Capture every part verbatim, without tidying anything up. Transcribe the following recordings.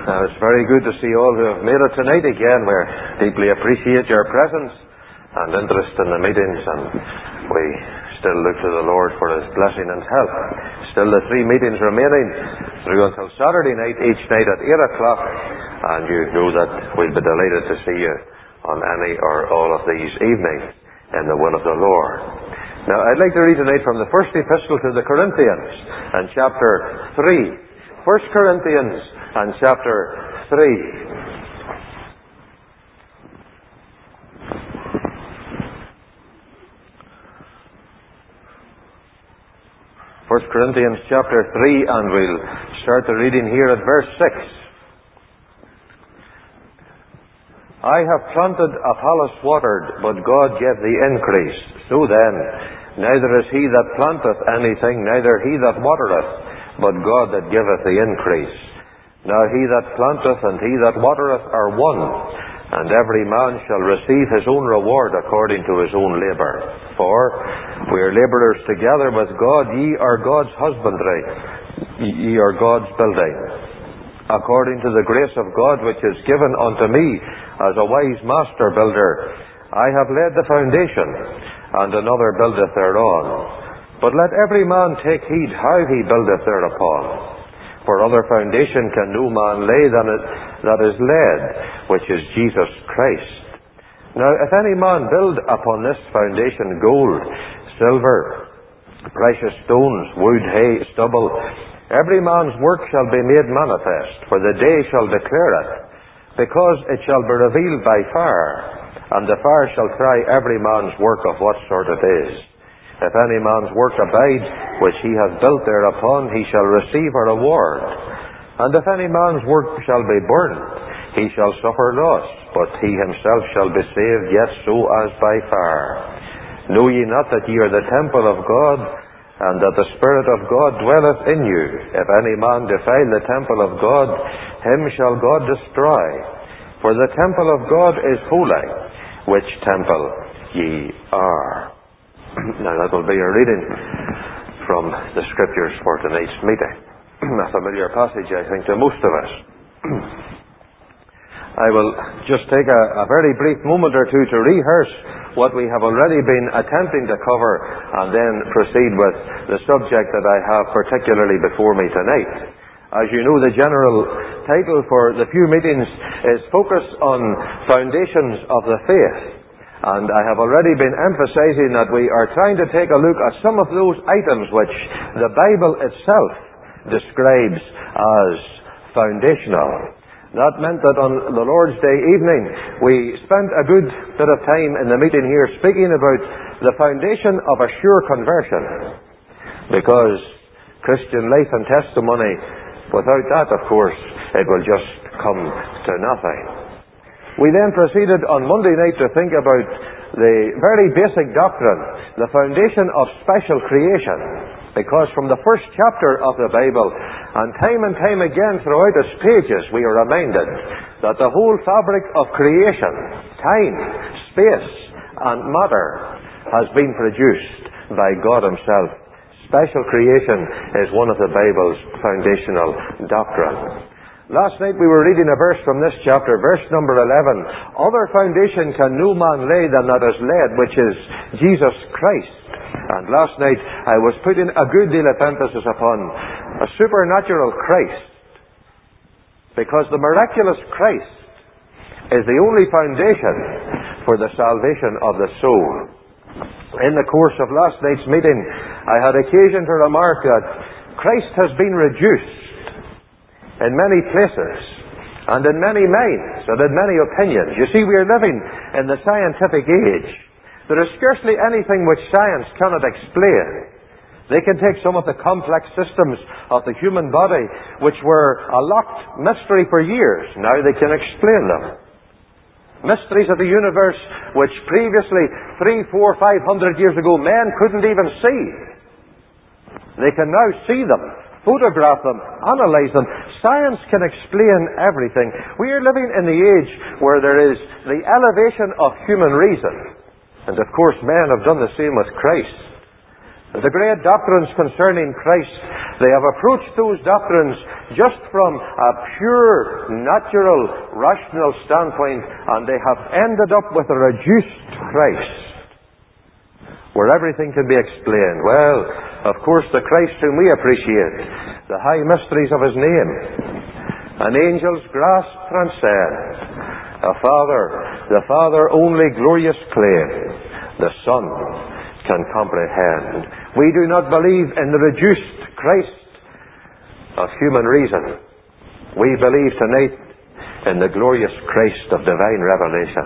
Uh, it's very good to see all who have made it tonight again. We deeply appreciate your presence and interest in the meetings, and we still look to the Lord for His blessing and help. Still the three meetings remaining through until Saturday night, each night at eight o'clock, and you know that we'll be delighted to see you on any or all of these evenings in the will of the Lord. Now, I'd like to read tonight from the first epistle to the Corinthians and chapter three. First Corinthians and chapter three. First Corinthians chapter three, and we'll start the reading here at verse six. I have planted, Apollos watered, but God gave the increase. So then, neither is he that planteth anything, neither he that watereth, but God that giveth the increase. Now he that planteth and he that watereth are one, and every man shall receive his own reward according to his own labour. For we are labourers together with God. Ye are God's husbandry, ye are God's building. According to the grace of God which is given unto me as a wise master builder, I have laid the foundation, and another buildeth thereon. But let every man take heed how he buildeth thereupon. For other foundation can no man lay than it that is laid, which is Jesus Christ. Now if any man build upon this foundation gold, silver, precious stones, wood, hay, stubble, every man's work shall be made manifest, for the day shall declare it, because it shall be revealed by fire, and the fire shall try every man's work of what sort it is. If any man's work abide, which he hath built thereupon, he shall receive a reward. And if any man's work shall be burnt, he shall suffer loss, but he himself shall be saved, yet so as by fire. Know ye not that ye are the temple of God, and that the Spirit of God dwelleth in you? If any man defile the temple of God, him shall God destroy. For the temple of God is holy, which temple ye are. Now that will be a reading from the Scriptures for tonight's meeting. A familiar passage, I think, to most of us. I will just take a, a very brief moment or two to rehearse what we have already been attempting to cover, and then proceed with the subject that I have particularly before me tonight. As you know, the general title for the few meetings is Focus on Foundations of the Faith. And I have already been emphasizing that we are trying to take a look at some of those items which the Bible itself describes as foundational. That meant that on the Lord's Day evening, we spent a good bit of time in the meeting here speaking about the foundation of a sure conversion. Because Christian life and testimony, without that, of course, it will just come to nothing. We then proceeded on Monday night to think about the very basic doctrine, the foundation of special creation. Because from the first chapter of the Bible, and time and time again throughout its pages, we are reminded that the whole fabric of creation, time, space, and matter has been produced by God Himself. Special creation is one of the Bible's foundational doctrines. Last night we were reading a verse from this chapter, verse number eleven. Other foundation can no man lay than that is laid, which is Jesus Christ. And last night I was putting a good deal of emphasis upon a supernatural Christ. Because the miraculous Christ is the only foundation for the salvation of the soul. In the course of last night's meeting, I had occasion to remark that Christ has been reduced in many places, and in many minds, and in many opinions. You see, we are living in the scientific age. There is scarcely anything which science cannot explain. They can take some of the complex systems of the human body, which were a locked mystery for years. Now they can explain them. Mysteries of the universe, which previously, three, four, five hundred years ago, men couldn't even see. They can now see them, photograph them, analyze them. Science can explain everything. We are living in the age where there is the elevation of human reason. And of course men have done the same with Christ. The great doctrines concerning Christ, they have approached those doctrines just from a pure, natural, rational standpoint, and they have ended up with a reduced Christ, where everything can be explained. Well, of course, the Christ whom we appreciate, the high mysteries of His name, an angel's grasp transcend, a Father, the Father only glorious claim, the Son can comprehend. We do not believe in the reduced Christ of human reason. We believe tonight in the glorious Christ of divine revelation,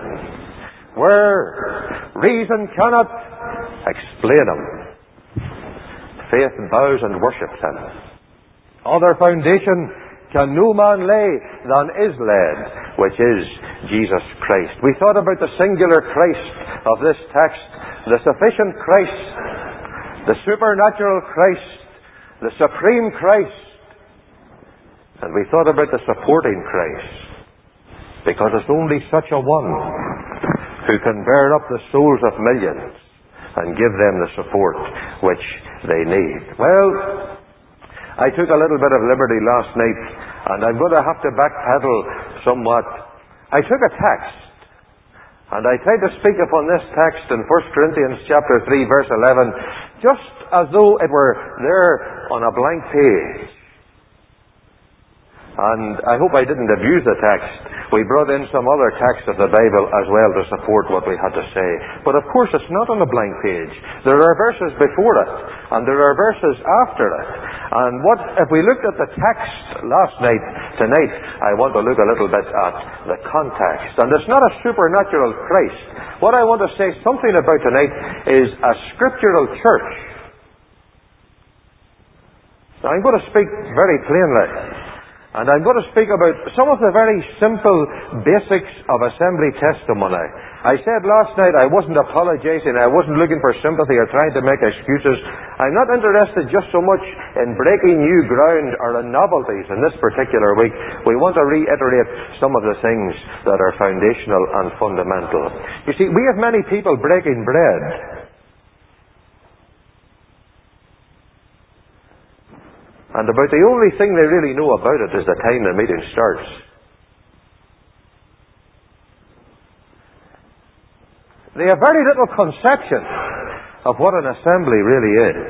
where reason cannot explain Him. Faith bows and worships Him. Other foundation can no man lay than is laid, which is Jesus Christ. We thought about the singular Christ of this text, the sufficient Christ, the supernatural Christ, the supreme Christ. And we thought about the supporting Christ, because it's only such a one who can bear up the souls of millions and give them the support which they need. Well, I took a little bit of liberty last night, and I'm going to have to backpedal somewhat. I took a text, and I tried to speak upon this text in First Corinthians chapter three, verse eleven, just as though it were there on a blank page. And I hope I didn't abuse the text. We brought in some other texts of the Bible as well to support what we had to say. But of course it's not on a blank page. There are verses before it, and there are verses after it. And what if we looked at the text last night, tonight I want to look a little bit at the context. And it's not a supernatural Christ. What I want to say something about tonight is a scriptural church. Now I'm going to speak very plainly. And I'm going to speak about some of the very simple basics of assembly testimony. I said last night I wasn't apologizing, I wasn't looking for sympathy or trying to make excuses. I'm not interested just so much in breaking new ground or in novelties in this particular week. We want to reiterate some of the things that are foundational and fundamental. You see, we have many people breaking bread. And about the only thing they really know about it is the time the meeting starts. They have very little conception of what an assembly really is.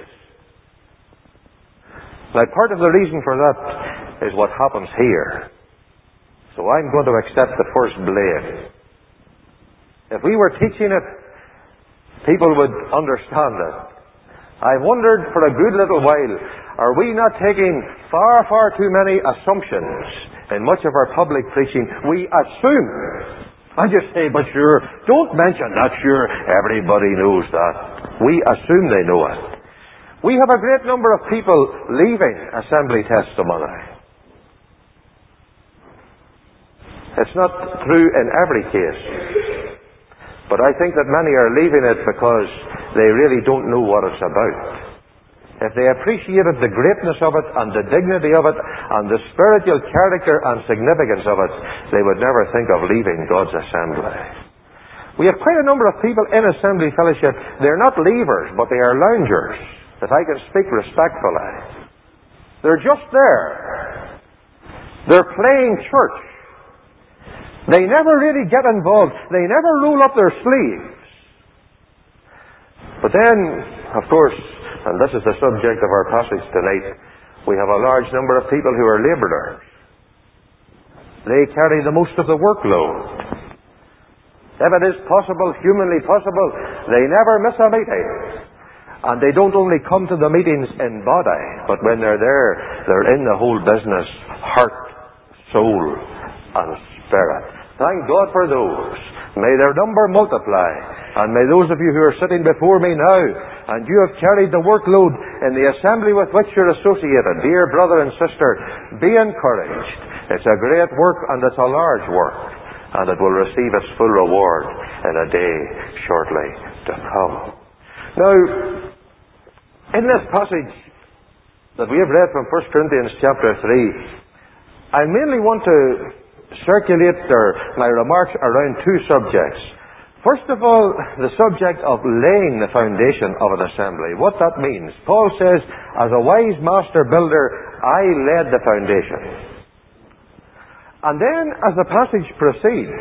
Now, part of the reason for that is what happens here. So I'm going to accept the first blame. If we were teaching it, people would understand it. I wondered for a good little while, are we not taking far, far too many assumptions in much of our public preaching? We assume. I just say, but sure, don't mention that, sure, everybody knows that. We assume they know it. We have a great number of people leaving assembly testimony. It's not true in every case. But I think that many are leaving it because they really don't know what it's about. If they appreciated the greatness of it and the dignity of it and the spiritual character and significance of it, they would never think of leaving God's assembly. We have quite a number of people in assembly fellowship. They're not leavers, but they are loungers, if I can speak respectfully. They're just there. They're playing church. They never really get involved. They never roll up their sleeves. But then, of course, and this is the subject of our passage tonight, we have a large number of people who are labourers. They carry the most of the workload. If it is possible, humanly possible, they never miss a meeting. And they don't only come to the meetings in body, but when they're there, they're in the whole business, heart, soul, and spirit. Thank God for those. May their number multiply. And may those of you who are sitting before me now, and you have carried the workload in the assembly with which you're associated, dear brother and sister, be encouraged. It's a great work and it's a large work, and it will receive its full reward in a day shortly to come. Now, in this passage that we have read from First Corinthians chapter three, I mainly want to circulate their, my remarks around two subjects. First of all, the subject of laying the foundation of an assembly. What that means. Paul says, as a wise master builder, I laid the foundation. And then, as the passage proceeds,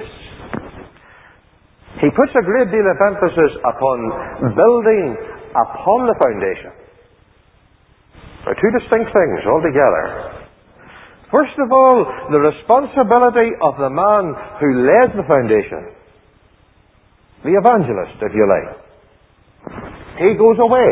he puts a great deal of emphasis upon building upon the foundation. They're two distinct things altogether. First of all, the responsibility of the man who lays the foundation. The evangelist, if you like. He goes away.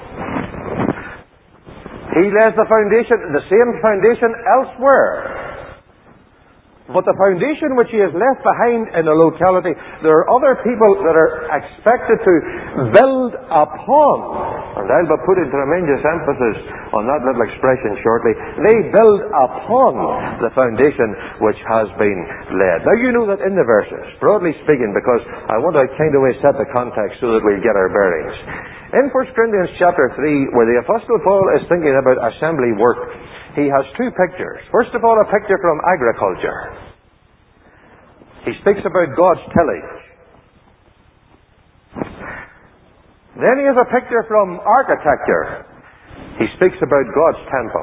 He lays the foundation, the same foundation elsewhere. But the foundation which he has left behind in a locality, there are other people that are expected to build upon. And I'll be putting tremendous emphasis on that little expression shortly. They build upon the foundation which has been laid. Now you know that in the verses, broadly speaking, because I want to kind of set the context so that we get our bearings. In First Corinthians chapter three, where the Apostle Paul is thinking about assembly work, he has two pictures. First of all, a picture from agriculture. He speaks about God's tillage. Then he has a picture from architecture. He speaks about God's temple.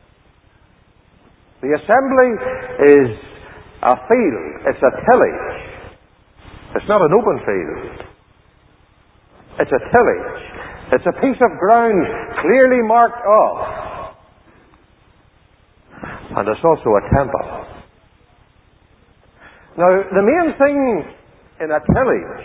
The assembly is a field. It's a tillage. It's not an open field. It's a tillage. It's a piece of ground clearly marked off. And it's also a temple. Now, the main thing in a tillage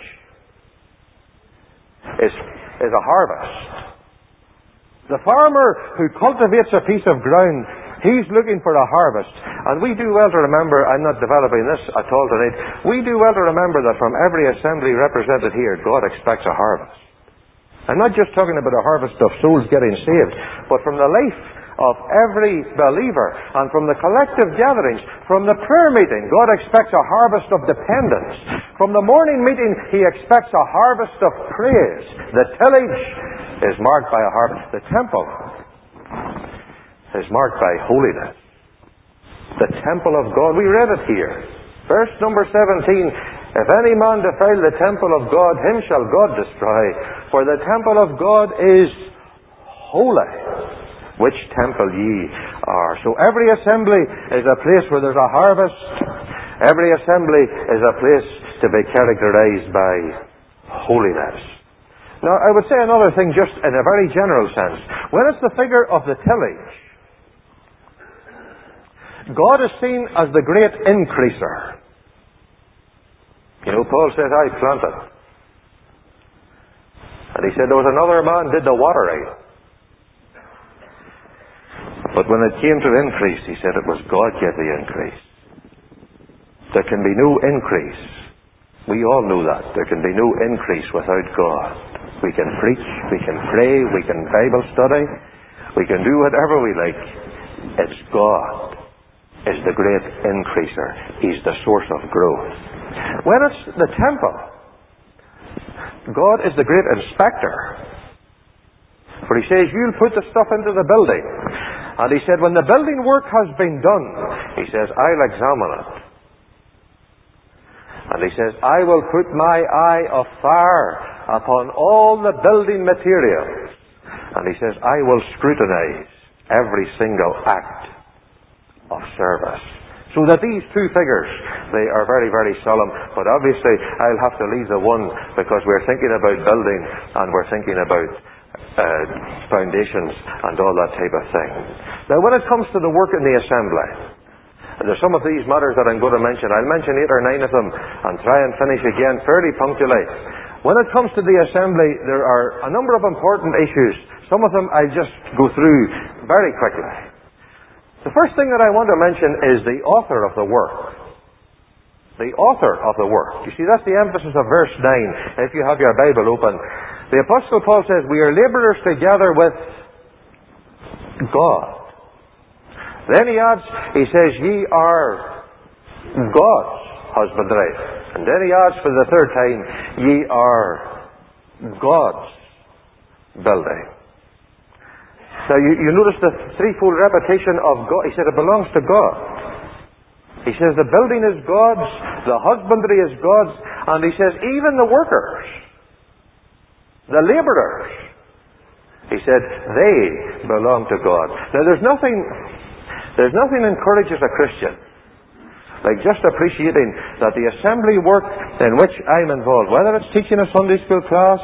is, is a harvest. The farmer who cultivates a piece of ground, he's looking for a harvest. And we do well to remember, I'm not developing this at all tonight, we do well to remember that from every assembly represented here, God expects a harvest. I'm not just talking about a harvest of souls getting saved, but from the life of every believer and from the collective gatherings, from the prayer meeting, God expects a harvest of dependence. From the morning meeting, He expects a harvest of praise. The tillage is marked by a harvest. The temple is marked by holiness. The temple of God. We read it here. Verse number seventeen. If any man defile the temple of God, him shall God destroy. For the temple of God is holy, which temple ye are. So every assembly is a place where there's a harvest. Every assembly is a place to be characterized by holiness. Now, I would say another thing just in a very general sense. When it's the figure of the tillage, God is seen as the great increaser. You know, Paul says, I planted. And he said there was another man did the watering. But when it came to increase, he said it was God gave the increase. There can be no increase. We all know that. There can be no increase without God. We can preach, we can pray, we can Bible study, we can do whatever we like. It's God is the great increaser. He's the source of growth. When it's the temple, God is the great inspector. For He says, you'll put the stuff into the building. And He said, when the building work has been done, He says, I'll examine it. And He says, I will put my eye of fire upon all the building materials. And He says, I will scrutinize every single act of service. So that these two figures, they are very, very solemn. But obviously, I'll have to leave the one because we're thinking about building and we're thinking about uh, foundations and all that type of thing. Now, when it comes to the work in the assembly, there's some of these matters that I'm going to mention. I'll mention eight or nine of them and try and finish again fairly punctually. When it comes to the assembly, there are a number of important issues. Some of them I'll just go through very quickly. The first thing that I want to mention is the author of the work. The author of the work. You see, that's the emphasis of verse nine, if you have your Bible open. The Apostle Paul says, we are laborers together with God. Then he adds, he says, ye are God's husbandry. And then he adds for the third time, ye are God's building. Now you, you notice the threefold repetition of God. He said it belongs to God. He says the building is God's, the husbandry is God's, And he says, even the workers, the labourers, he said, they belong to God. Now there's nothing, there's nothing encourages a Christian like just appreciating that the assembly work in which I'm involved, whether it's teaching a Sunday school class,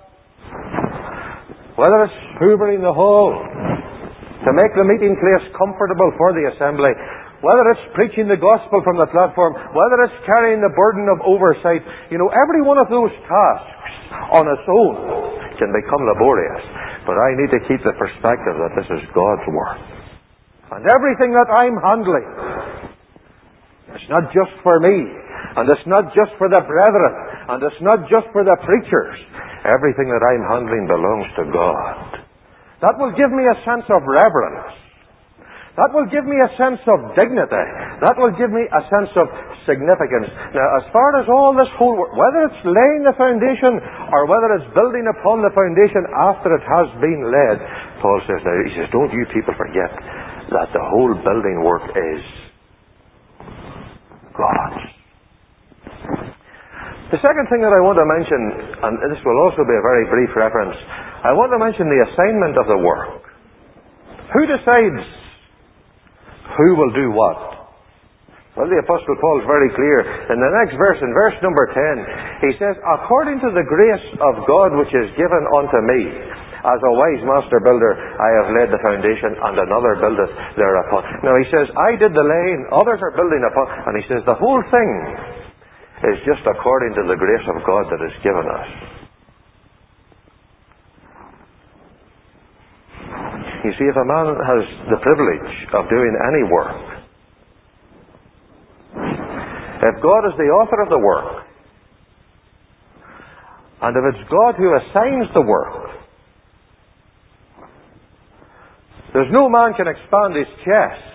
whether it's hoovering the hall to make the meeting place comfortable for the assembly, whether it's preaching the gospel from the platform, whether it's carrying the burden of oversight, you know, every one of those tasks on its own can become laborious. But I need to keep the perspective that this is God's work. And everything that I'm handling, it's not just for me, and it's not just for the brethren, and it's not just for the preachers. Everything that I'm handling belongs to God. That will give me a sense of reverence. That will give me a sense of dignity. That will give me a sense of significance. Now, as far as all this whole work, whether it's laying the foundation or whether it's building upon the foundation after it has been laid, Paul says, now, he says, don't you people forget that the whole building work is God's. The second thing that I want to mention, and this will also be a very brief reference, I want to mention the assignment of the work. Who decides who will do what? Well, the Apostle Paul is very clear. In the next verse, in verse number ten, he says, according to the grace of God which is given unto me, as a wise master builder, I have laid the foundation, and another buildeth thereupon. Now he says, I did the laying, others are building upon. And he says, the whole thing is just according to the grace of God that is given us. You see, if a man has the privilege of doing any work, if God is the author of the work, and if it's God who assigns the work, there's no man can expand his chest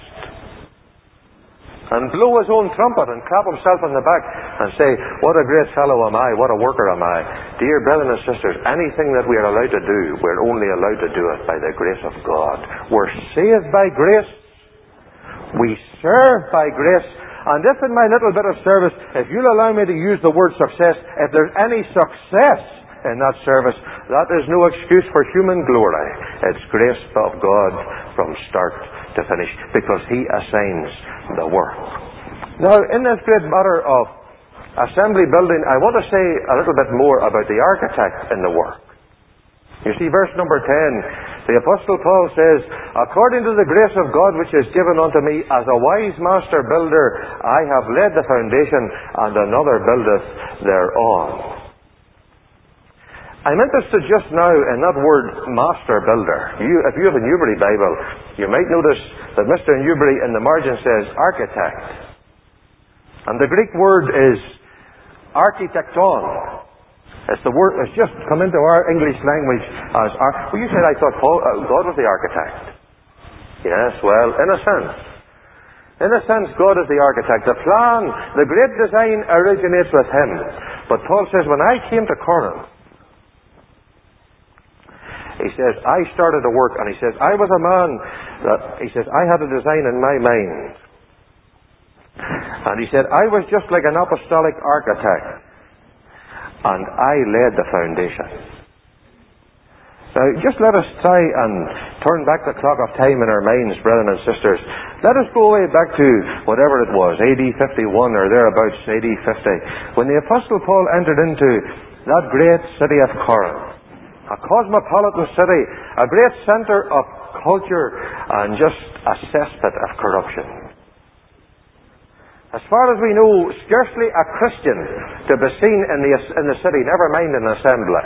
and blow his own trumpet and clap himself on the back and say, what a great fellow am I, what a worker am I. Dear brethren and sisters, anything that we are allowed to do, we're only allowed to do it by the grace of God. We're saved by grace. We serve by grace. And if in my little bit of service, if you'll allow me to use the word success, if there's any success in that service, that is no excuse for human glory. It's grace of God from start to finish, because He assigns the work. Now, in this great matter of assembly building, I want to say a little bit more about the architect in the work. You see, verse number ten, the Apostle Paul says, according to the grace of God which is given unto me, as a wise master builder, I have laid the foundation, and another buildeth thereon. I'm interested just now in that word master builder. You, if you have a Newbury Bible, you might notice that Mister Newbury in the margin says architect. And the Greek word is architecton. It's the word that's just come into our English language as ar- well, you said I thought Paul, uh, God was the architect. Yes, well, in a sense. In a sense, God is the architect. The plan, the great design originates with Him. But Paul says, when I came to Corinth, he says, I started to work, and he says, I was a man that, he says, I had a design in my mind. And he said, I was just like an apostolic architect, and I laid the foundation. Now, just let us try and turn back the clock of time in our minds, brethren and sisters. Let us go way back to whatever it was, A D fifty-one or thereabouts, A D fifty, when the Apostle Paul entered into that great city of Corinth. A cosmopolitan city, a great center of culture, and just a cesspit of corruption. As far as we know, scarcely a Christian to be seen in the, in the city, never mind an assembly.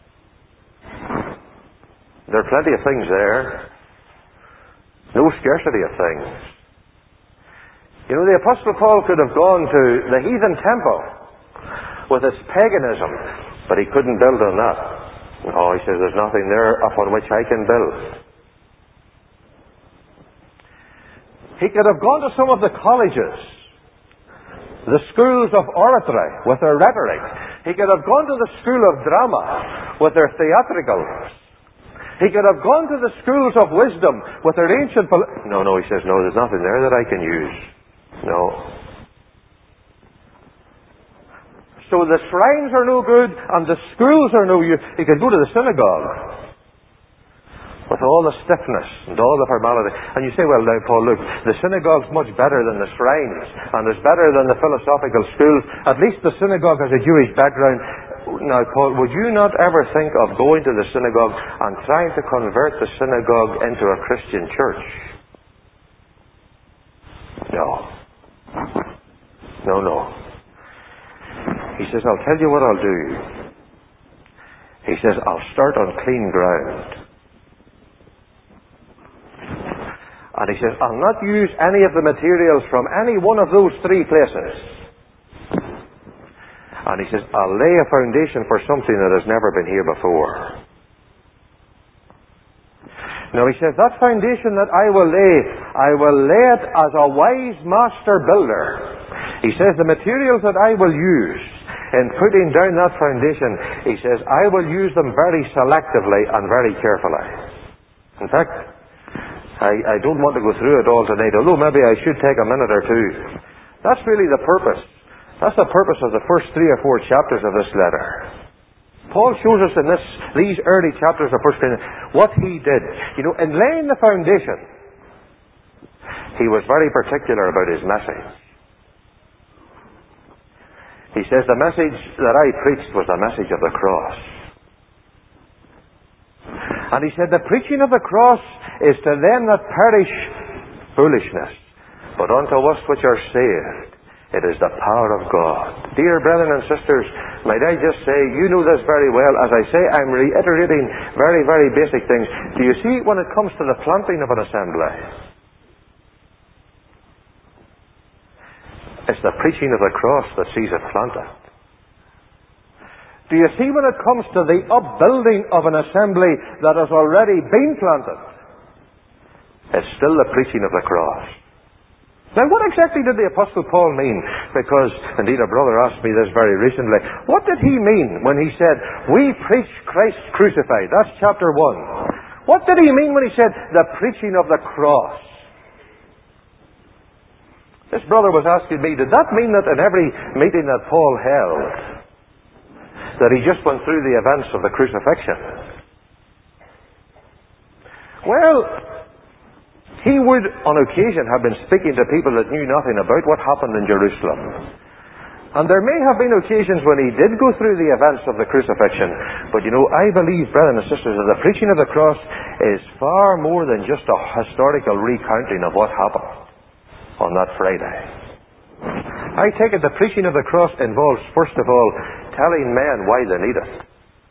There are plenty of things there. No scarcity of things. You know, the Apostle Paul could have gone to the heathen temple with its paganism, but he couldn't build on that. Oh, he says, there's nothing there upon which I can build. He could have gone to some of the colleges, the schools of oratory with their rhetoric. He could have gone to the school of drama with their theatricals. He could have gone to the schools of wisdom with their ancient... Pol- no, no, he says, no, there's nothing there that I can use. No. So the shrines are no good, and the schools are no use. He could go to the synagogue with all the stiffness and all the formality. And you say, well, now, Paul, look, the synagogue's much better than the shrines, and it's better than the philosophical schools. At least the synagogue has a Jewish background. Now, Paul, would you not ever think of going to the synagogue and trying to convert the synagogue into a Christian church? No. No, no. He says, I'll tell you what I'll do. He says, I'll start on clean ground. And he says, I'll not use any of the materials from any one of those three places. And he says, I'll lay a foundation for something that has never been here before. Now he says, that foundation that I will lay, I will lay it as a wise master builder. He says, the materials that I will use in putting down that foundation, he says, I will use them very selectively and very carefully. In fact, I, I don't want to go through it all tonight, although maybe I should take a minute or two. That's really the purpose. That's the purpose of the first three or four chapters of this letter. Paul shows us in this, these early chapters of First Corinthians what he did. You know, in laying the foundation, he was very particular about his message. He says, the message that I preached was the message of the cross. And he said, the preaching of the cross is to them that perish foolishness, but unto us which are saved, it is the power of God. Dear brethren and sisters, might I just say, you know this very well. As I say, I'm reiterating very, very basic things. Do you see, when it comes to the planting of an assembly, it's the preaching of the cross that sees it planted. Do you see, when it comes to the upbuilding of an assembly that has already been planted, it's still the preaching of the cross. Now, what exactly did the Apostle Paul mean? Because, indeed, a brother asked me this very recently. What did he mean when he said, we preach Christ crucified? That's chapter one. What did he mean when he said, the preaching of the cross? This brother was asking me, did that mean that in every meeting that Paul held, that he just went through the events of the crucifixion? Well, he would, on occasion, have been speaking to people that knew nothing about what happened in Jerusalem. And there may have been occasions when he did go through the events of the crucifixion. But you know, I believe, brethren and sisters, that the preaching of the cross is far more than just a historical recounting of what happened on that Friday. I take it the preaching of the cross involves, first of all, telling men why they need it.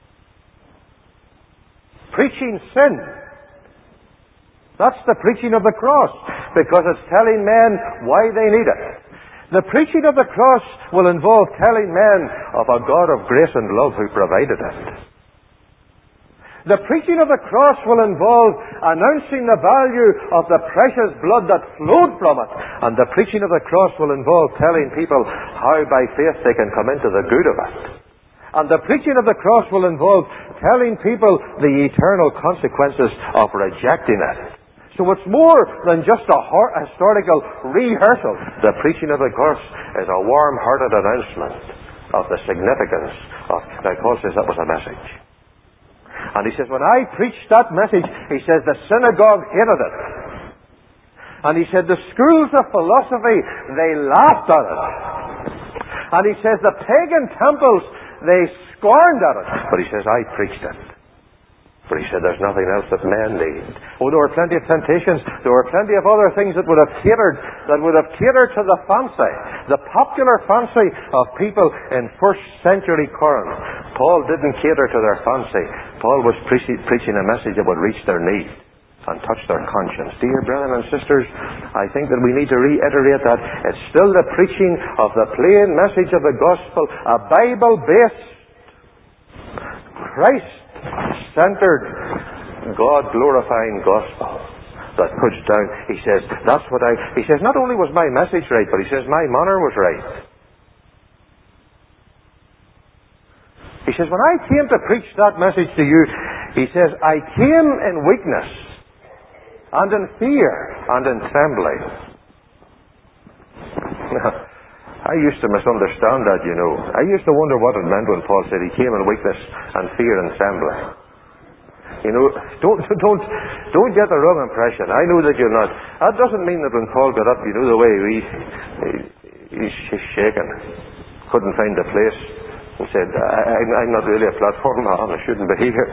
Preaching sin. That's the preaching of the cross, because it's telling men why they need it. The preaching of the cross will involve telling men of a God of grace and love who provided it. The preaching of the cross will involve announcing the value of the precious blood that flowed from it. And the preaching of the cross will involve telling people how by faith they can come into the good of it. And the preaching of the cross will involve telling people the eternal consequences of rejecting it. So it's more than just a historical rehearsal. The preaching of the cross is a warm-hearted announcement of the significance of... Now, Paul says that was a message. And he says, when I preached that message, he says, the synagogue hated it. And he said, the schools of philosophy, they laughed at it. And he says, the pagan temples, they scorned at it. But he says, I preached it. But he said, there's nothing else that men need. Oh, there were plenty of temptations. There were plenty of other things that would have catered, that would have catered to the fancy, the popular fancy of people in first century Corinth. Paul didn't cater to their fancy. Paul was pre- preaching a message that would reach their need and touch their conscience. Dear brethren and sisters, I think that we need to reiterate that it's still the preaching of the plain message of the gospel, a Bible-based, Christ-centered, God-glorifying gospel that puts down, he says, that's what I, he says, not only was my message right, but he says my manner was right. He says, when I came to preach that message to you, he says, I came in weakness, and in fear, and in trembling. I used to misunderstand that, you know. I used to wonder what it meant when Paul said he came in weakness and fear and trembling. You know, don't don't don't get the wrong impression. I know that you're not. That doesn't mean that when Paul got up, you know the way he, he he's shaking, couldn't find the place, and said, I, I'm not really a platform man. I shouldn't be here.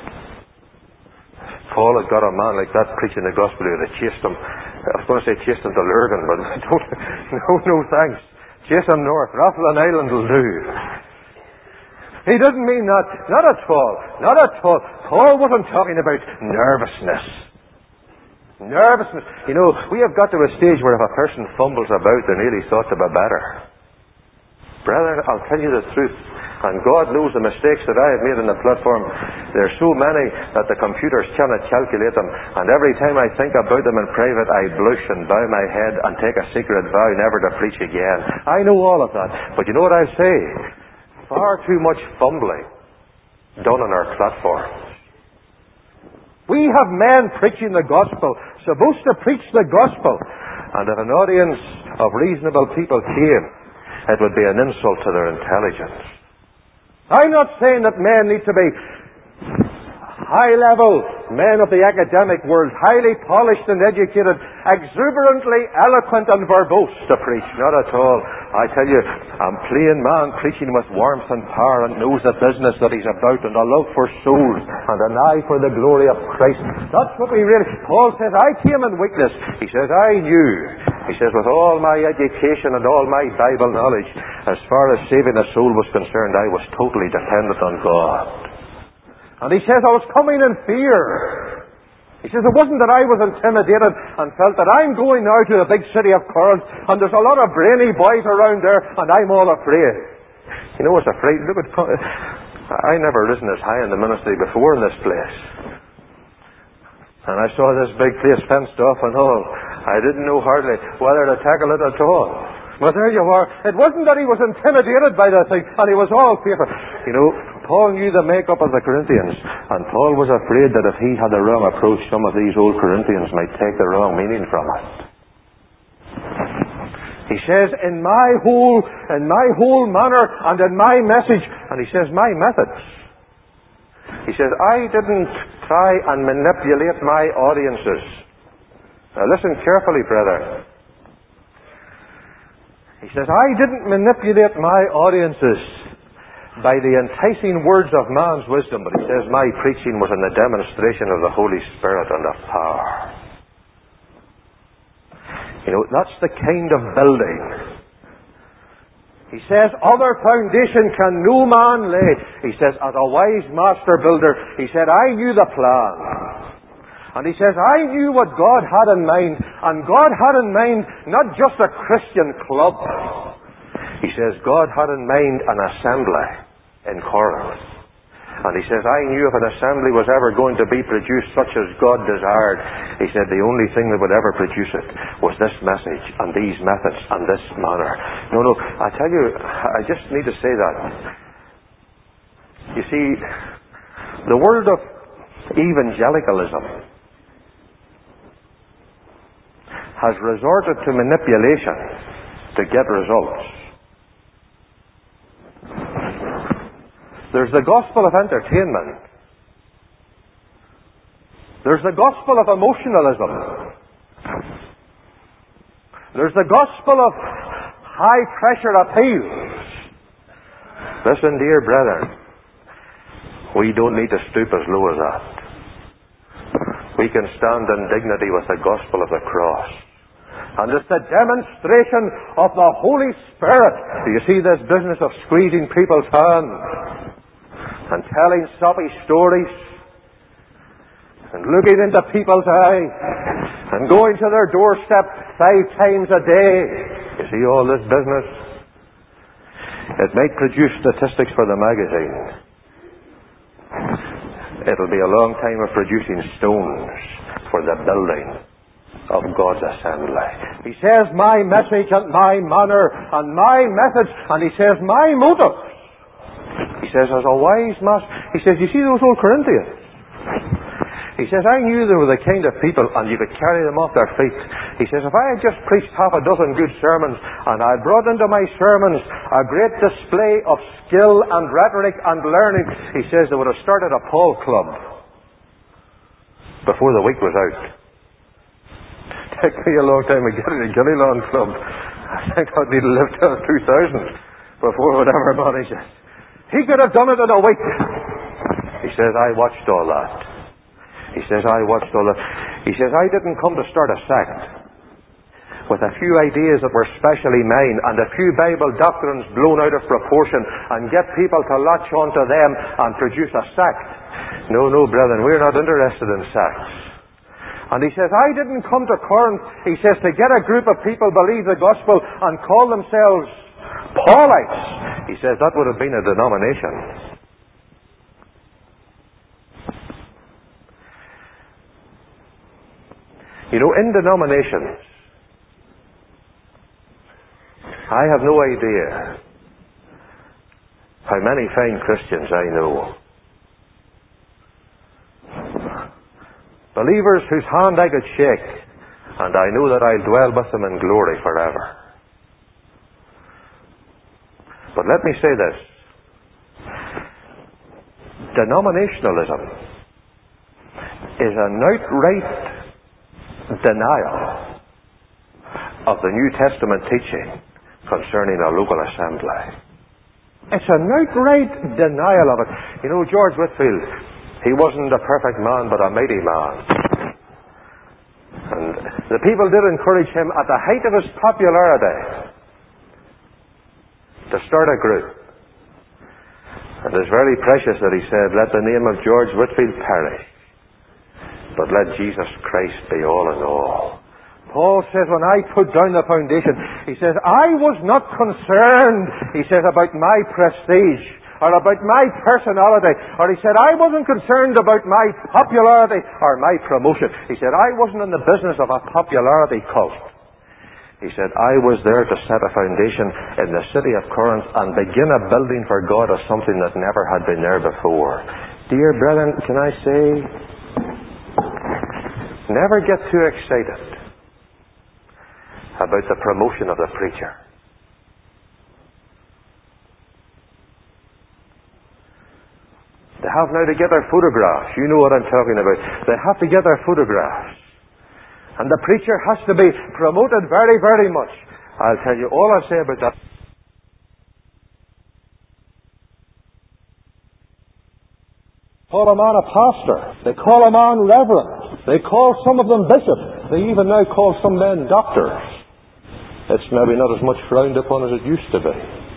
Paul had got a man like that preaching the gospel here that chased him. I was going to say chased him to Lurgan, but don't. No, no thanks. Chase him north. Rathlin Island will do. He didn't mean that. Not at all. Not at all. Paul wasn't talking about nervousness. Nervousness. You know, we have got to a stage where if a person fumbles about, they nearly thought to be better. Brethren, I'll tell you the truth. And God knows the mistakes that I have made on the platform. There are so many that the computers cannot calculate them. And every time I think about them in private, I blush and bow my head and take a secret vow never to preach again. I know all of that. But you know what I say? Far too much fumbling done on our platforms. We have men preaching the gospel, supposed to preach the gospel. And if an audience of reasonable people came, it would be an insult to their intelligence. I'm not saying that men need to be high-level men of the academic world, highly polished and educated, exuberantly eloquent and verbose to preach. Not at all. I tell you, a plain man preaching with warmth and power and knows the business that he's about and a love for souls and an eye for the glory of Christ. That's what we really... Paul says, I came in weakness. He says, I knew. He says, with all my education and all my Bible knowledge, as far as saving a soul was concerned, I was totally dependent on God. And he says, I was coming in fear. He says, it wasn't that I was intimidated and felt that I'm going now to the big city of Corinth and there's a lot of brainy boys around there and I'm all afraid. You know what's afraid? Look at... I never risen as high in the ministry before in this place. And I saw this big place fenced off and all. I didn't know hardly whether to tackle it at all. But there you are. It wasn't that he was intimidated by that thing and he was all fearful. You know, Paul knew the makeup of the Corinthians, and Paul was afraid that if he had the wrong approach, some of these old Corinthians might take the wrong meaning from it. He says, in my whole, in my whole manner and in my message, and he says, my methods. He says, I didn't try and manipulate my audiences. Now listen carefully, brother. He says, I didn't manipulate my audiences by the enticing words of man's wisdom, but he says my preaching was in the demonstration of the Holy Spirit and of power. You know, that's the kind of building. He says, other foundation can no man lay. He says, as a wise master builder, he said, I knew the plan. And he says, I knew what God had in mind. And God had in mind not just a Christian club. He says, God had in mind an assembly in Corinth. And he says, I knew if an assembly was ever going to be produced such as God desired, he said the only thing that would ever produce it was this message and these methods and this manner. No, no, I tell you, I just need to say that. You see, the world of evangelicalism has resorted to manipulation to get results. There's the gospel of entertainment. There's the gospel of emotionalism. There's the gospel of high-pressure appeals. Listen, dear brethren, we don't need to stoop as low as that. We can stand in dignity with the gospel of the cross. And it's the demonstration of the Holy Spirit. Do you see this business of squeezing people's hands and telling soppy stories and looking into people's eyes and going to their doorstep five times a day? You see all this business? It might produce statistics for the magazine. It'll be a long time of producing stones for the building of God's assembly. He says, my message and my manner and my methods, and he says, my motives. He says, as a wise master, he says, you see those old Corinthians? He says, I knew they were the kind of people, and you could carry them off their feet. He says, if I had just preached half a dozen good sermons, and I brought into my sermons a great display of skill and rhetoric and learning, he says they would have started a Paul club before the week was out. Took me a long time to get to the Gillilawn Club. I think I'd need to live till two thousand before we'd ever manage it. He could have done it in a week. He says, I watched all that. He says, I watched all that. He says, I didn't come to start a sect with a few ideas that were specially mine and a few Bible doctrines blown out of proportion and get people to latch onto them and produce a sect. No, no, brethren, we're not interested in sects. And he says, I didn't come to Corinth, he says, to get a group of people believe the gospel and call themselves Paulites. He says, that would have been a denomination. You know, in denominations, I have no idea how many fine Christians I know. Believers whose hand I could shake, and I know that I'll dwell with them in glory forever. But let me say this. Denominationalism is an outright denial of the New Testament teaching concerning a local assembly. It's an outright denial of it. You know, George Whitefield, he wasn't a perfect man, but a mighty man. And the people did encourage him at the height of his popularity to start a group. And it's very precious that he said, let the name of George Whitefield perish, but let Jesus Christ be all in all. Paul says, when I put down the foundation, he says, I was not concerned, he says, about my prestige, or about my personality, or he said, I wasn't concerned about my popularity or my promotion. He said, I wasn't in the business of a popularity cult. He said, I was there to set a foundation in the city of Corinth and begin a building for God of something that never had been there before. Dear brethren, can I say, never get too excited about the promotion of the preacher. They have now to get their photographs. You know what I'm talking about. They have to get their photographs. And the preacher has to be promoted very, very much. I'll tell you all I'll say about that. Call a man a pastor. They call a man reverend. They call some of them bishops. They even now call some men doctors. It's maybe not as much frowned upon as it used to be.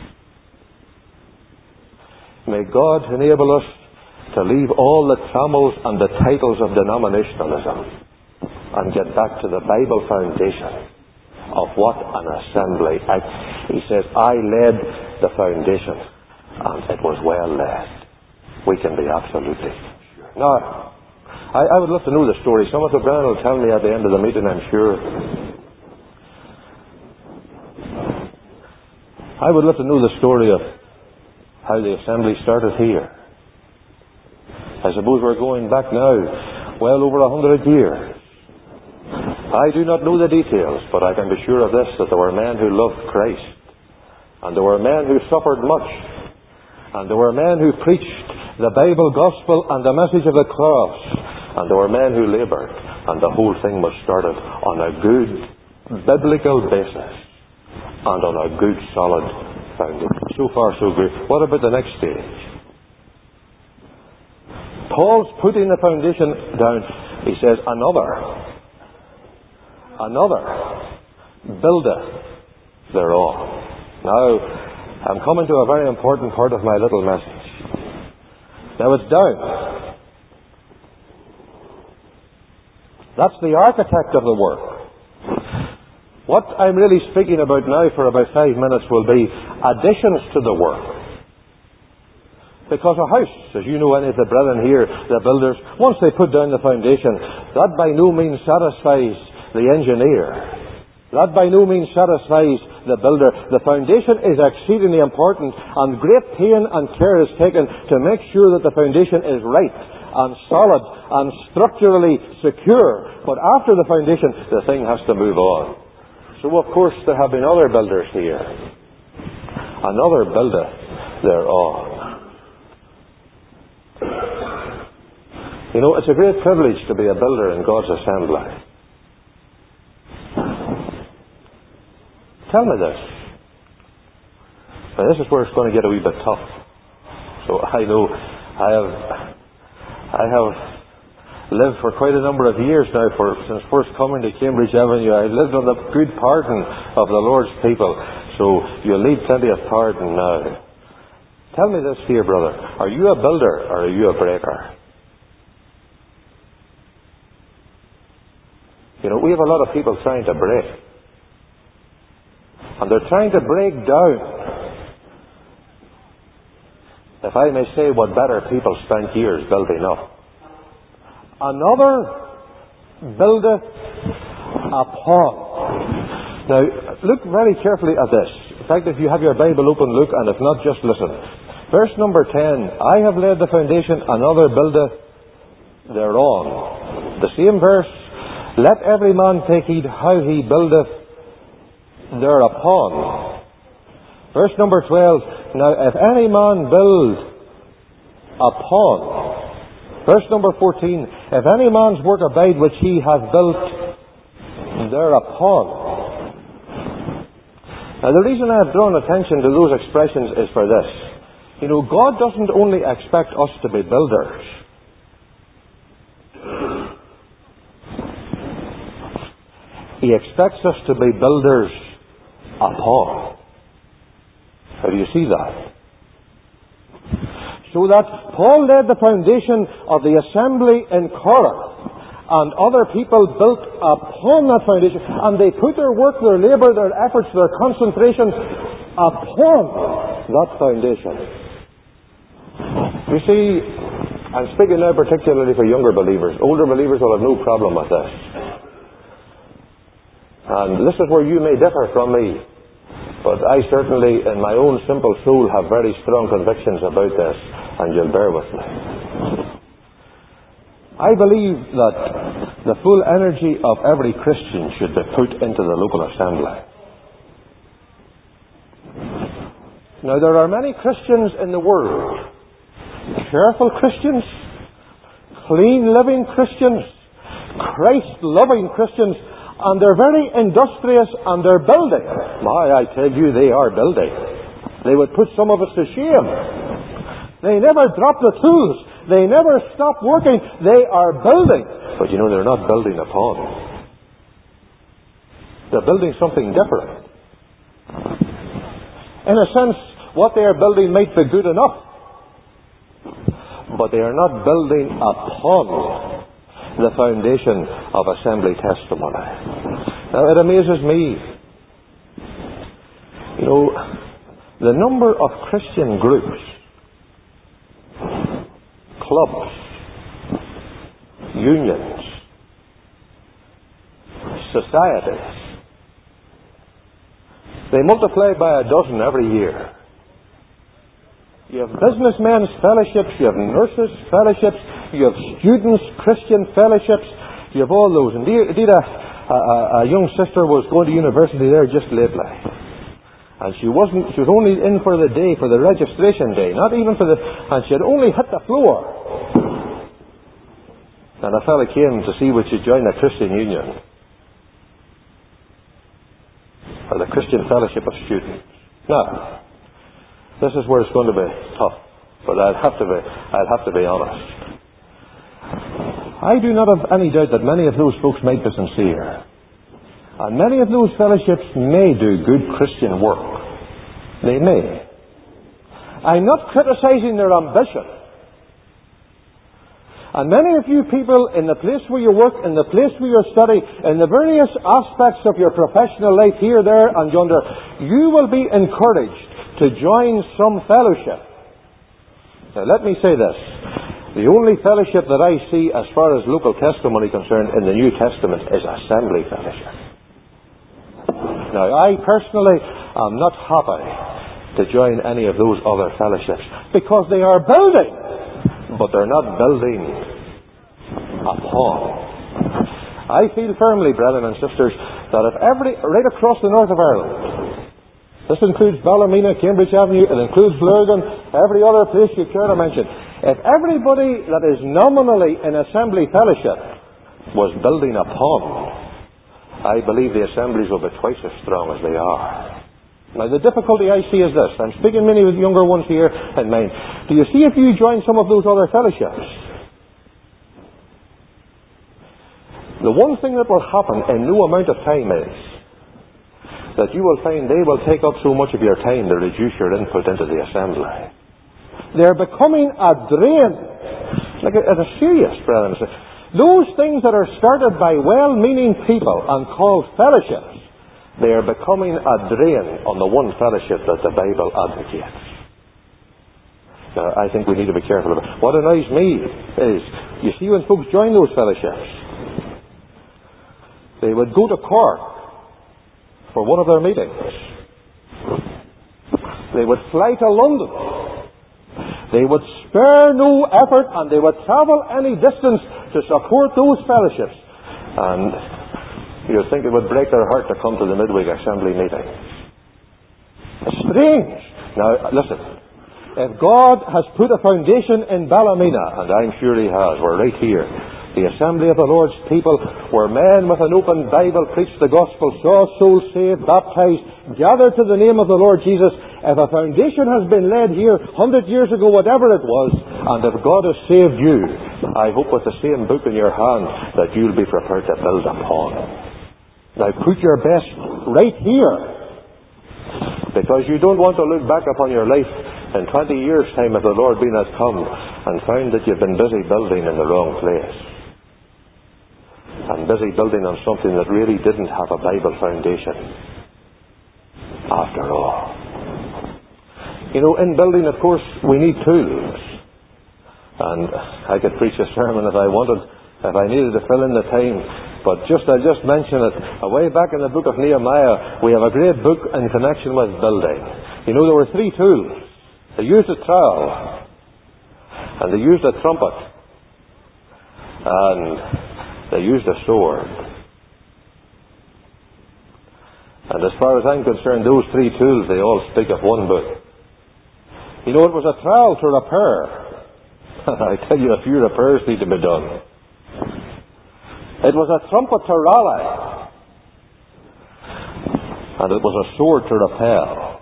May God enable us to leave all the trammels and the titles of denominationalism and get back to the Bible foundation of what an assembly. I, he says, I led the foundation, and it was well led. We can be absolutely sure. Now, I, I would love to know the story. Some of the brethren will tell me at the end of the meeting, I'm sure. I would love to know the story of how the assembly started here. I suppose we're going back now well over a hundred years. I do not know the details, but I can be sure of this, that there were men who loved Christ, and there were men who suffered much, and there were men who preached the Bible gospel and the message of the cross, and there were men who laboured, and the whole thing was started on a good biblical basis and on a good solid foundation. So far so good. What about the next stage? Paul's putting the foundation down. He says, another another buildeth thereon. Now, I'm coming to a very important part of my little message. Now, it's down. That's the architect of the work. What I'm really speaking about now for about five minutes will be additions to the work. Because a house, as you know, any of the brethren here, the builders, once they put down the foundation, that by no means satisfies the engineer. That by no means satisfies the builder. The foundation is exceedingly important, and great pain and care is taken to make sure that the foundation is right and solid and structurally secure. But after the foundation, the thing has to move on. So, of course, there have been other builders here. Another buildeth thereon. You know, it's a great privilege to be a builder in God's assembly. Tell me this. Now, this is where it's going to get a wee bit tough. So I know I have I have lived for quite a number of years now, for since first coming to Cambridge Avenue. I've lived on the good pardon of the Lord's people. So you'll need plenty of pardon now. Tell me this here, brother. Are you a builder or are you a breaker? You know, we have a lot of people trying to break. And they're trying to break down. If I may say, what better people spent years building up. Another buildeth upon. Now, look very carefully at this. In fact, if you have your Bible open, look, and if not, just listen. Verse number ten, I have laid the foundation, another buildeth thereon. The same verse, let every man take heed how he buildeth thereupon. Verse number twelve, now if any man build upon. Verse number fourteen, if any man's work abide which he hath built thereupon. Now the reason I have drawn attention to those expressions is for this. You know, God doesn't only expect us to be builders. He expects us to be builders upon. How do you see that? So that Paul laid the foundation of the assembly in Corinth, and other people built upon that foundation, and they put their work, their labour, their efforts, their concentration upon that foundation. You see, I'm speaking now particularly for younger believers. Older believers will have no problem with this. And this is where you may differ from me. But I certainly, in my own simple soul, have very strong convictions about this, and you'll bear with me. I believe that the full energy of every Christian should be put into the local assembly. Now, there are many Christians in the world. Careful Christians, clean-living Christians, Christ-loving Christians, and they're very industrious and they're building. My, I tell you, they are building. They would put some of us to shame. They never drop the tools. They never stop working. They are building. But you know, they're not building upon. They're building something different. In a sense, what they are building might be good enough. But they are not building upon the foundation of assembly testimony. Now, it amazes me, you know, the number of Christian groups, clubs, unions, societies. They multiply by a dozen every year. You have businessmen's fellowships, you have nurses' fellowships, you have students' Christian fellowships, you have all those. Indeed, indeed a, a, a young sister was going to university there just lately. And she wasn't, she was only in for the day, for the registration day, not even for the, and she had only hit the floor. And a fella came to see would she join the Christian Union, or the Christian Fellowship of Students. Now, this is where it's going to be tough, but I'll have to be, I'll have to be honest. I do not have any doubt that many of those folks might be sincere. And many of those fellowships may do good Christian work. They may. I'm not criticizing their ambition. And many of you people, in the place where you work, in the place where you study, in the various aspects of your professional life here, there, and yonder, you will be encouraged to join some fellowship. Now, let me say this. The only fellowship that I see as far as local testimony concerned in the New Testament is assembly fellowship. Now, I personally am not happy to join any of those other fellowships because they are building, but they're not building upon. I feel firmly, brethren and sisters, that if every, right across the north of Ireland, this includes Ballymena, Cambridge Avenue, it includes Lurgan, every other place you care to mention, if everybody that is nominally in assembly fellowship was building upon, I believe the assemblies will be twice as strong as they are. Now, the difficulty I see is this. I'm speaking mainly with younger ones here in mind. Do you see if you join some of those other fellowships? The one thing that will happen in no amount of time is that you will find they will take up so much of your time to reduce your input into the assembly. They're becoming a drain. Like a, a serious, brethren. Those things that are started by well-meaning people and called fellowships, they are becoming a drain on the one fellowship that the Bible advocates. Now, I think we need to be careful about it. What annoys me is, you see when folks join those fellowships, they would go to Cork for one of their meetings. They would fly to London. They would spare no effort, and they would travel any distance to support those fellowships. And you'd think it would break their heart to come to the midweek assembly meeting. It's strange. Now, listen. If God has put a foundation in Ballymena, and I'm sure He has, we're right here, the assembly of the Lord's people, where men with an open Bible preach the gospel, saw souls saved, baptized, gathered to the name of the Lord Jesus. If a foundation has been laid here hundred years ago, whatever it was, and if God has saved you, I hope with the same book in your hand that you'll be prepared to build upon. Now put your best right here, because you don't want to look back upon your life in twenty years' time if the Lord be not come and find that you've been busy building in the wrong place. And busy building on something that really didn't have a Bible foundation. After all. You know, in building, of course, we need tools. And I could preach a sermon if I wanted, if I needed to fill in the time. But just I just mention it. Away back in the book of Nehemiah, we have a great book in connection with building. You know, there were three tools. They used a trowel. And they used a trumpet. And they used a sword. And as far as I'm concerned, those three tools, they all speak of one book. You know, it was a trowel to repair. I tell you, a few repairs need to be done. It was a trumpet to rally. And it was a sword to repel.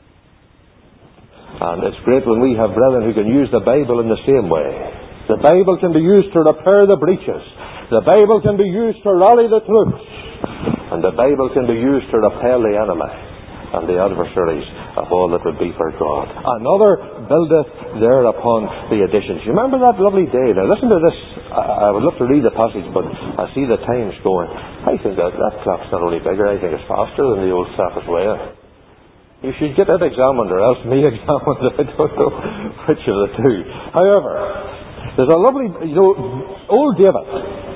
And it's great when we have brethren who can use the Bible in the same way. The Bible can be used to repair the breaches. The Bible can be used to rally the troops. And the Bible can be used to repel the enemy and the adversaries of all that would be for God. Another buildeth thereupon the additions. You remember that lovely day? Now listen to this. I, I would love to read the passage, but I see the time's going. I think that that clock's not only bigger, I think it's faster than the old clock as well. You should get it examined, or else me examined. I don't know which of the two. However, there's a lovely, you know, old David,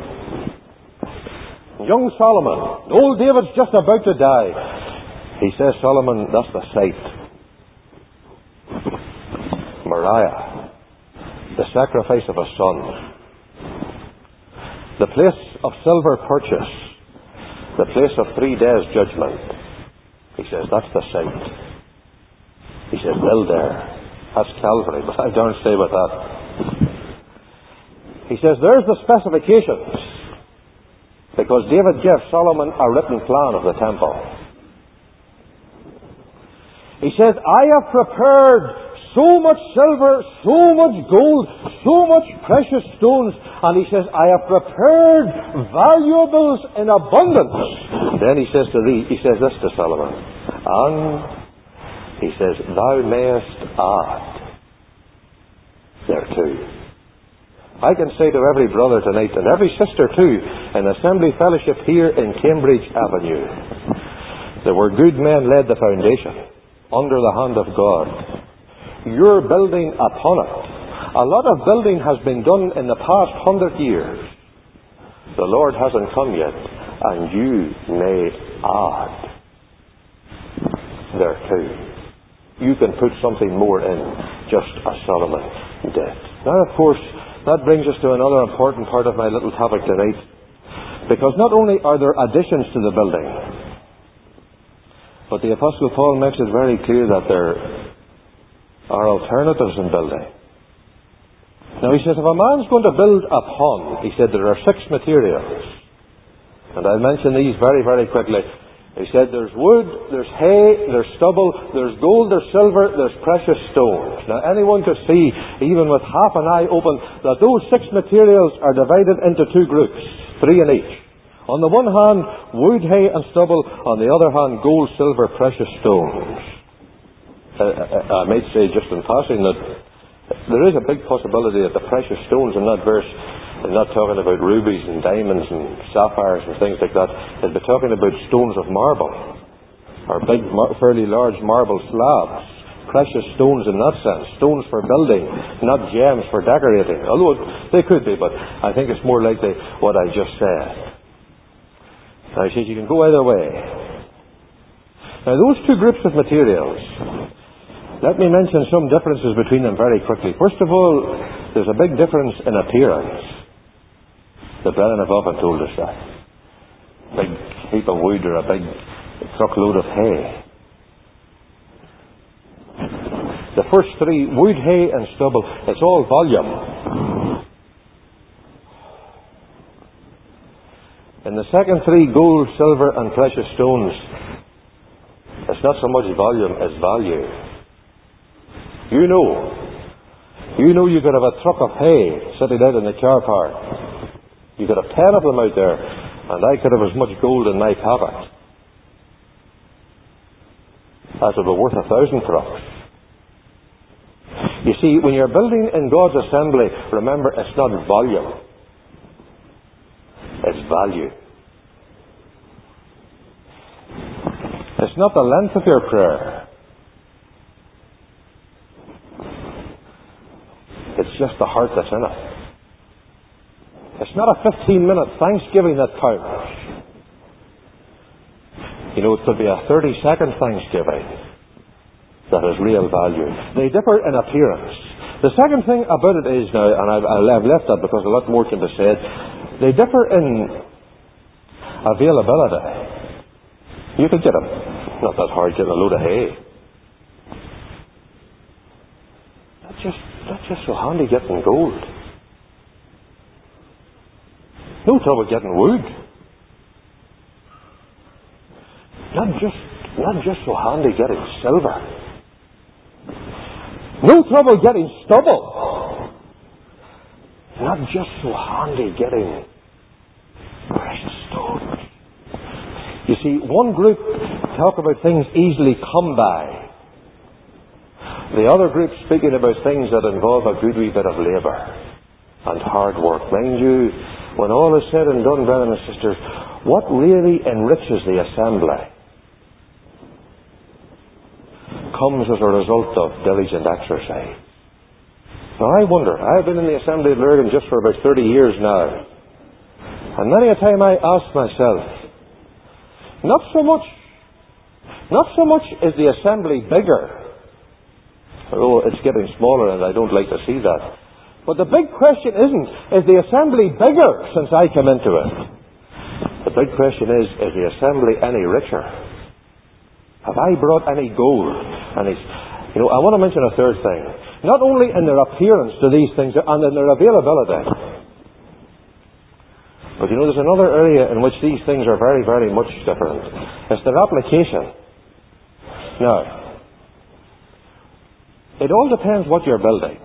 young Solomon. Old David's just about to die. He says, Solomon, that's the site. Moriah, the sacrifice of a son. The place of silver purchase. The place of three days' judgment. He says, that's the site. He says, build there. That's Calvary, but I don't say with that. He says, there's the specifications. Because David gave Solomon a written plan of the temple. He says, I have prepared so much silver, so much gold, so much precious stones. And he says, I have prepared valuables in abundance. Then he says to thee, he says this to Solomon. And he says, thou mayest add thereto. I can say to every brother tonight, and every sister too, in Assembly Fellowship here in Cambridge Avenue, that where good men laid the foundation under the hand of God. You're building upon it. A lot of building has been done in the past hundred years. The Lord hasn't come yet, and you may add thereto. You can put something more in, just as Solomon did. Now, of course, that brings us to another important part of my little topic tonight. Because not only are there additions to the building, but the Apostle Paul makes it very clear that there are alternatives in building. Now he says, if a man's going to build a pond, he said there are six materials. And I'll mention these very, very quickly. He said there's wood, there's hay, there's stubble, there's gold, there's silver, there's precious stones. Now anyone could see, even with half an eye open, that those six materials are divided into two groups, three in each. On the one hand, wood, hay and stubble. On the other hand, gold, silver, precious stones. Uh, I might say just in passing that there is a big possibility that the precious stones in that verse, I'm not talking about rubies and diamonds and sapphires and things like that. They'll be talking about stones of marble, or big, fairly large marble slabs. Precious stones in that sense. Stones for building, not gems for decorating. Although they could be, but I think it's more likely what I just said. Now he says you can go either way. Now those two groups of materials, let me mention some differences between them very quickly. First of all, there's a big difference in appearance. The brethren have often told us that. Big heap of wood or a big truckload of hay. The first three, wood, hay and stubble, it's all volume. In the second three, gold, silver and precious stones, it's not so much volume as value. You know, you know you could have a truck of hay sitting out in the car park. You could have ten of them out there, and I could have as much gold in my pocket as it were worth a thousand trucks. You see, when you're building in God's assembly, remember, it's not volume. It's value. It's not the length of your prayer. It's just the heart that's in it. It's not a fifteen-minute thanksgiving that counts. You know, it could be a thirty-second thanksgiving that has real value. They differ in appearance. The second thing about it is now, and I've, I've left that because a lot more can be said, they differ in availability. You could get them. Not that hard getting a load of hay. That's just, that's just so handy getting gold. No trouble getting wood. Not just, not just so handy getting silver. No trouble getting stubble. Not just so handy getting precious stones. You see, one group talk about things easily come by. The other group speaking about things that involve a good wee bit of labour and hard work. Mind you, when all is said and done, brothers and sisters, what really enriches the assembly comes as a result of diligent exercise. Now I wonder, I've been in the assembly of Lurgan just for about thirty years now, and many a time I ask myself, not so much, not so much is the assembly bigger, although it's getting smaller and I don't like to see that. But the big question isn't, is the assembly bigger since I came into it? The big question is, is the assembly any richer? Have I brought any gold? Any, you know, I want to mention a third thing. Not only in their appearance do these things, and in their availability. But you know, there's another area in which these things are very, very much different. It's their application. Now, it all depends what you're building.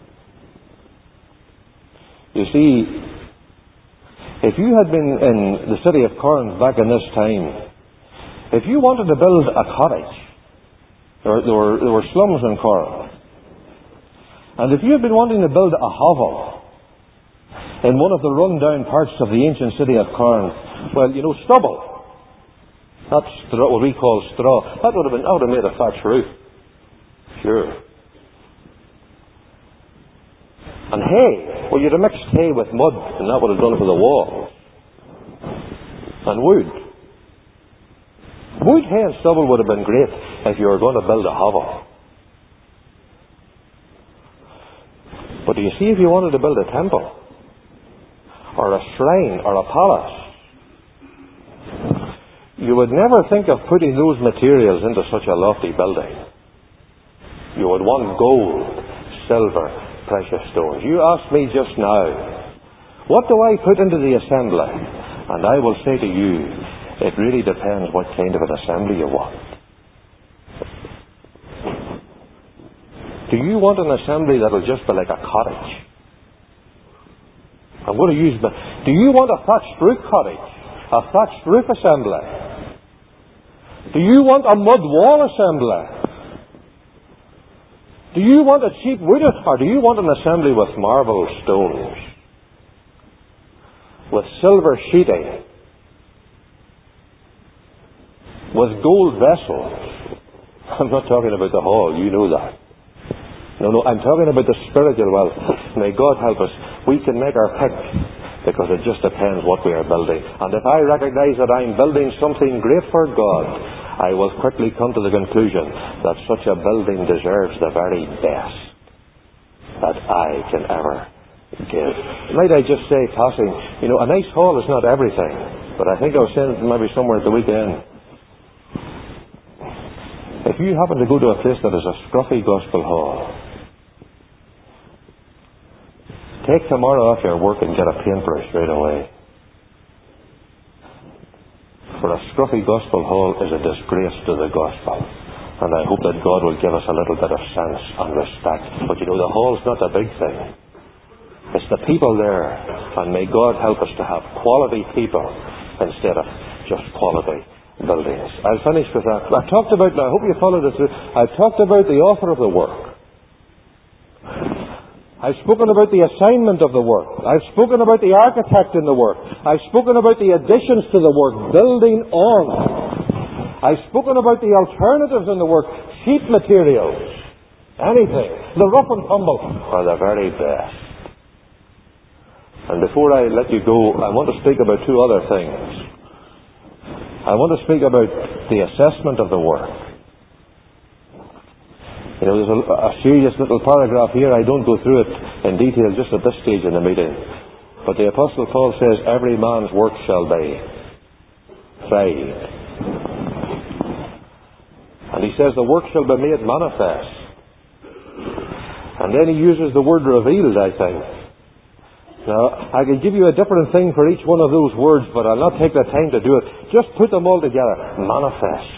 You see, if you had been in the city of Corinth back in this time, if you wanted to build a cottage, there, there, were, there were slums in Corinth, and if you had been wanting to build a hovel in one of the run-down parts of the ancient city of Corinth, well, you know, stubble, not straw, what we call straw, that would have been, that would have made a thatch roof. Sure. And hay, well, you'd have mixed hay with mud, and that would have done for the walls. And wood. Wood, hay and stubble would have been great if you were going to build a hovel. But So you see, if you wanted to build a temple, or a shrine, or a palace, you would never think of putting those materials into such a lofty building. You would want gold, silver, precious stones. You asked me just now, what do I put into the assembly? And I will say to you, it really depends what kind of an assembly you want. Do you want an assembly that will just be like a cottage? I'm going to use the... Do you want a thatched roof cottage? A thatched roof assembly? Do you want a mud wall assembly? Do you want a cheap wood, or do you want an assembly with marble stones? With silver sheeting? With gold vessels? I'm not talking about the hall, you know that. No, no, I'm talking about the spiritual wealth. May God help us. We can make our pick, because it just depends what we are building. And if I recognize that I'm building something great for God, I will quickly come to the conclusion that such a building deserves the very best that I can ever give. Might I just say, passing, you know, a nice hall is not everything. But I think I was saying maybe somewhere at the weekend, if you happen to go to a place that is a scruffy gospel hall, take tomorrow off your work and get a paintbrush right away. For a scruffy gospel hall is a disgrace to the gospel. And I hope that God will give us a little bit of sense and respect. But you know, the hall's not the big thing. It's the people there. And may God help us to have quality people instead of just quality buildings. I'll finish with that. I've talked about, now I hope you followed this through, I've talked about the author of the work. I've spoken about the assignment of the work. I've spoken about the architect in the work. I've spoken about the additions to the work, building on. I've spoken about the alternatives in the work, cheap materials, anything, the rough and tumble, or the very best. And before I let you go, I want to speak about two other things. I want to speak about the assessment of the work. You know, there's a, a serious little paragraph here. I don't go through it in detail just at this stage in the meeting. But the Apostle Paul says, every man's work shall be tried. And he says, the work shall be made manifest. And then he uses the word revealed, I think. Now, I could give you a different thing for each one of those words, but I'll not take the time to do it. Just put them all together. Manifest.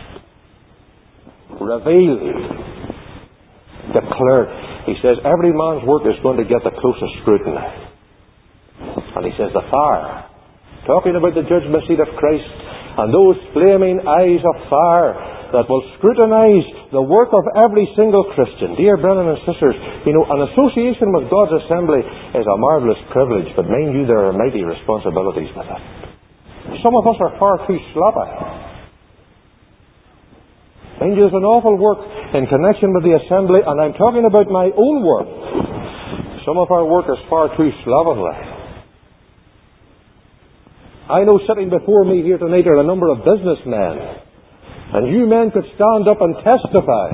Revealed. Declared. He says every man's work is going to get the closest scrutiny. And he says the fire, talking about the judgment seat of Christ, and those flaming eyes of fire that will scrutinize the work of every single Christian. Dear brethren and sisters, you know, an association with God's assembly is a marvellous privilege, but mind you, there are mighty responsibilities with it. Some of us are far too sloppy. Mind you, there's an awful work in connection with the assembly, and I'm talking about my own work. Some of our work is far too slovenly. I know sitting before me here tonight are a number of businessmen, and you men could stand up and testify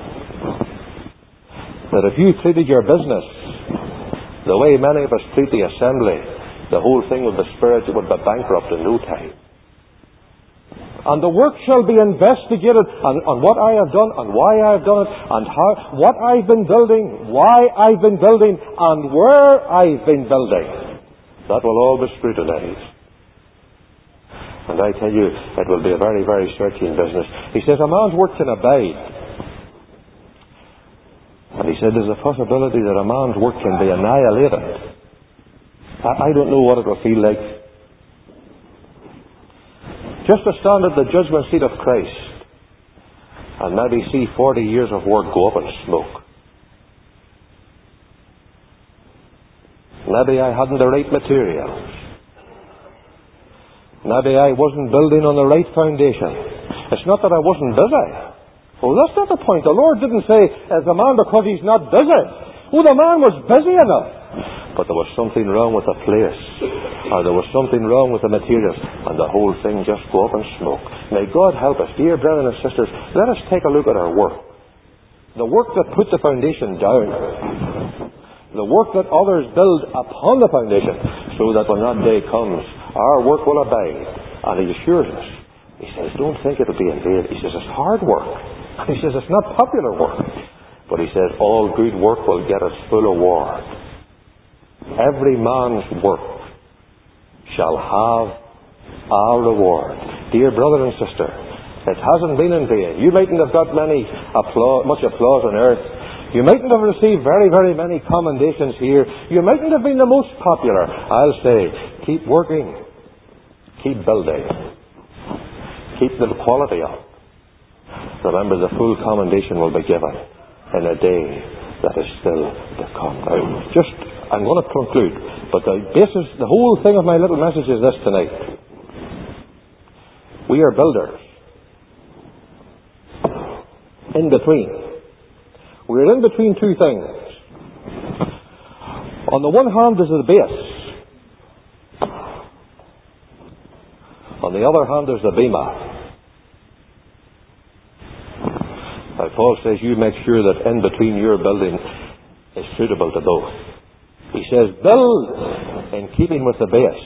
that if you treated your business the way many of us treat the assembly, the whole thing would be spiritual, would be bankrupt in no time. And the work shall be investigated on, on what I have done, and why I have done it, and how, what I've been building, why I've been building, and where I've been building. That will all be scrutinized. And I tell you, it will be a very, very searching business. He says, a man's work can abide. And he said, there's a possibility that a man's work can be annihilated. I, I don't know what it will feel like. Just to stand at the judgment seat of Christ and maybe see forty years of work go up in smoke. Maybe I hadn't the right materials. Maybe I wasn't building on the right foundation. It's not that I wasn't busy. Oh, that's not the point. The Lord didn't say, as a man because he's not busy. Oh, the man was busy enough. But there was something wrong with the place, or there was something wrong with the materials, and the whole thing just go up in smoke. May God help us. Dear brethren and sisters, let us take a look at our work. The work that put the foundation down. the work that others build upon the foundation, so that when that day comes, our work will abide. And he assures us. He says, don't think it'll be in vain. He says, it's hard work. He says, it's not popular work. But he says, all good work will get its full award. Every man's work shall have a reward. Dear brother and sister, it hasn't been in vain. You mightn't have got many applause, much applause on earth. You mightn't have received very, very many commendations here. You mightn't have been the most popular. I'll say, keep working. Keep building. Keep the quality up. Remember, the full commendation will be given in a day that is still to come. Now, just, I'm going to conclude, but the basis, the whole thing of my little message is this tonight. We are builders. In between. We're in between two things. On the one hand is the base. On the other hand is the bema. Now Paul says you make sure that in between your building is suitable to both. He says build in keeping with the base.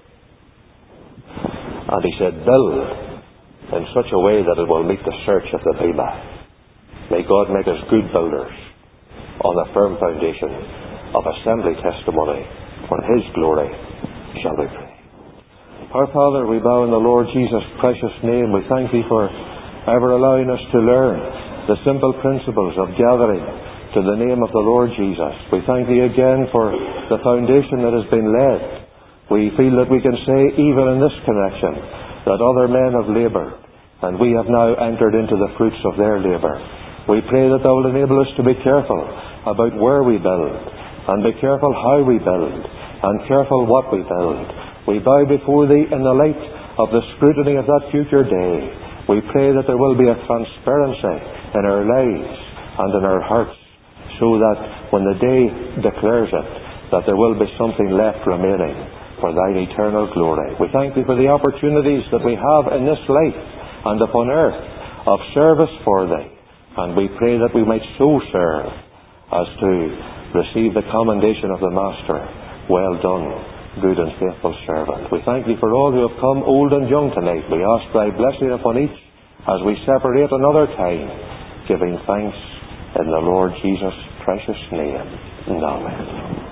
And he said build in such a way that it will meet the search of the bema. May God make us good builders on a firm foundation of assembly testimony for His glory, shall we pray. Our Father, we bow in the Lord Jesus' precious name. We thank Thee for ever allowing us to learn the simple principles of gathering to the name of the Lord Jesus. We thank Thee again for the foundation that has been laid. We feel that we can say, even in this connection, that other men have laboured, and we have now entered into the fruits of their labour. We pray that Thou will enable us to be careful about where we build, and be careful how we build, and careful what we build. We bow before Thee in the light of the scrutiny of that future day. We pray that there will be a transparency in our lives and in our hearts, so that when the day declares it, that there will be something left remaining for Thine eternal glory. We thank Thee for the opportunities that we have in this life and upon earth of service for Thee. And we pray that we might so serve as to receive the commendation of the Master. Well done, good and faithful servant. We thank Thee for all who have come, old and young, tonight. We ask Thy blessing upon each as we separate another time, giving thanks in the Lord Jesus' precious name. Amen.